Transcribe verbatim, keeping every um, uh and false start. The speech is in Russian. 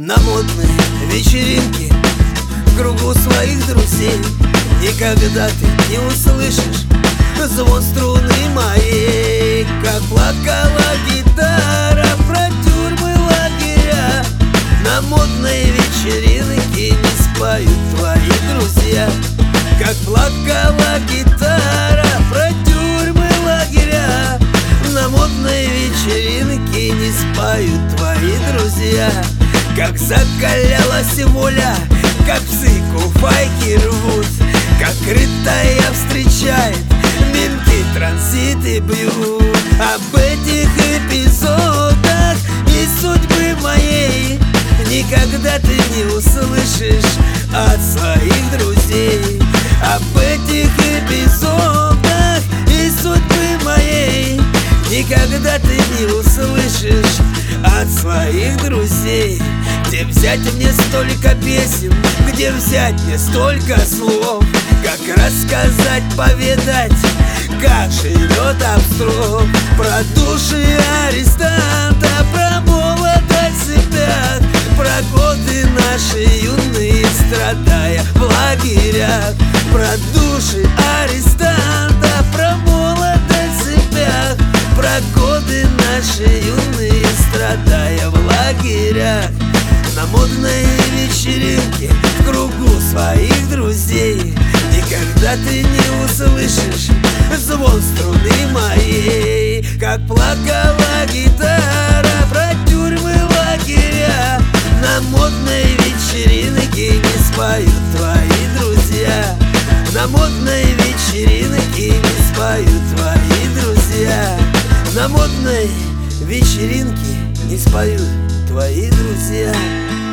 На модной вечеринке в кругу своих друзей никогда ты не услышишь звон струны моей. Как плакала гитара про тюрьмы, лагеря, на модной вечеринке не споют твои друзья. Как плакала гитара про тюрьмы, лагеря, на модной вечеринке не споют твои друзья. Как закалялась воля, как псы куфайки рвут, как крытая встречает, менты транзиты бьют. Об этих эпизодах и судьбы моей никогда ты не услышишь от своих друзей. Об этих эпизодах и судьбы моей никогда ты не услышишь от своих друзей. Где взять мне столько песен, где взять мне столько слов? Как рассказать, поведать, как живет Обстрог? Про души арестанта, про молодость в цепях, про годы наши юные, страдая в лагерях. Про души арестанта, про молодость в цепях, про годы наши юные, страдая в лагерях. На модной вечеринке в кругу своих друзей никогда ты не услышишь звон струны моей. Как плакала гитара про тюрьмы, лагеря, на модной вечеринке не споют твои друзья. На модной вечеринке не споют твои друзья. На модной вечеринке не споют твои друзья.